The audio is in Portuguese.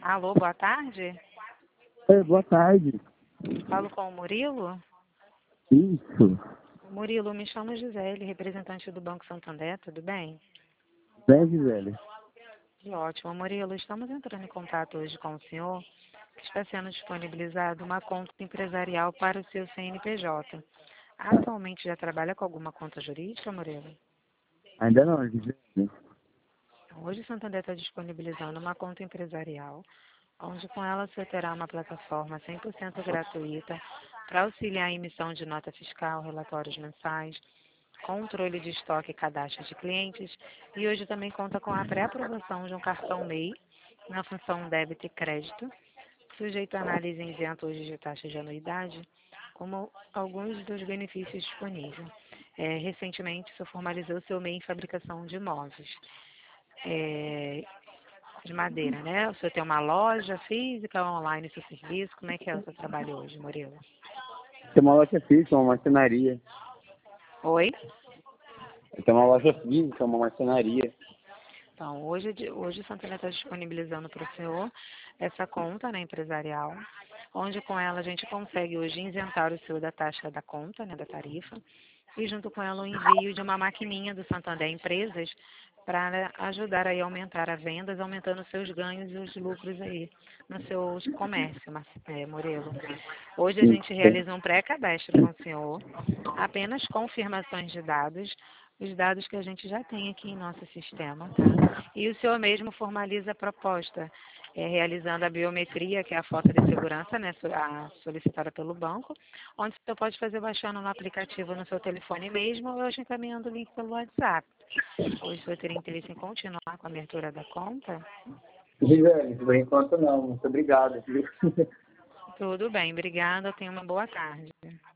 Alô, boa tarde. Boa tarde. Falo com o Murilo. Isso. Murilo, me chamo Gisele, representante do Banco Santander, tudo bem? Bem, Gisele. Ótimo, Murilo. Estamos entrando em contato hoje com o senhor, que está sendo disponibilizado uma conta empresarial para o seu CNPJ. Atualmente já trabalha com alguma conta jurídica, Murilo? Ainda não, Gisele. Hoje o Santander está disponibilizando uma conta empresarial, onde com ela você terá uma plataforma 100% gratuita para auxiliar a emissão de nota fiscal, relatórios mensais, controle de estoque e cadastro de clientes, e hoje também conta com a pré-aprovação de um cartão MEI na função débito e crédito, sujeito a análise em isento hoje de taxa de anuidade, como alguns dos benefícios disponíveis. Recentemente, o senhor formalizou seu MEI em fabricação de móveis. De madeira, né? O senhor tem uma loja física, online, seu serviço? Como é que é o seu trabalho hoje, Murilo? Tem uma loja física, uma marcenaria. Oi? Tem uma loja física, uma marcenaria. Então, hoje o Santander está disponibilizando para o senhor essa conta, né, empresarial, onde com ela a gente consegue hoje isentar o senhor da taxa da conta, né, da tarifa, e junto com ela o envio de uma maquininha do Santander Empresas para ajudar aí a aumentar as vendas, aumentando os seus ganhos e os lucros aí no seu comércio, Murilo. Hoje a gente realiza um pré-cadastro com o senhor, apenas confirmações de dados, os dados que a gente já tem aqui em nosso sistema, tá? E o senhor mesmo formaliza a proposta, realizando a biometria, que é a foto de segurança, né, solicitada pelo banco, onde o senhor pode fazer baixando no aplicativo no seu telefone mesmo, ou hoje encaminhando o link pelo WhatsApp. Hoje o senhor teria interesse em continuar com a abertura da conta? Gisele, por enquanto não. Muito obrigado. Tudo bem, obrigada, tenha uma boa tarde.